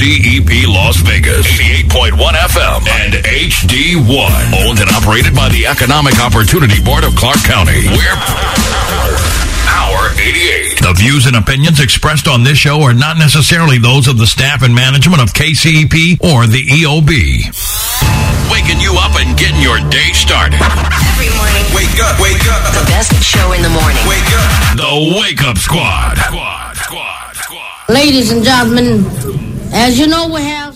KCEP Las Vegas, 88.1 FM and HD1. Owned and operated by the Economic Opportunity Board of Clark County. We're Power 88. The views and opinions expressed on this show are not necessarily those of the staff and management of KCEP or the EOB. Waking you up and getting your day started. Every morning. Wake up, wake up. The best show in the morning. Wake up. The Wake Up Squad. Ladies and gentlemen, as you know, we have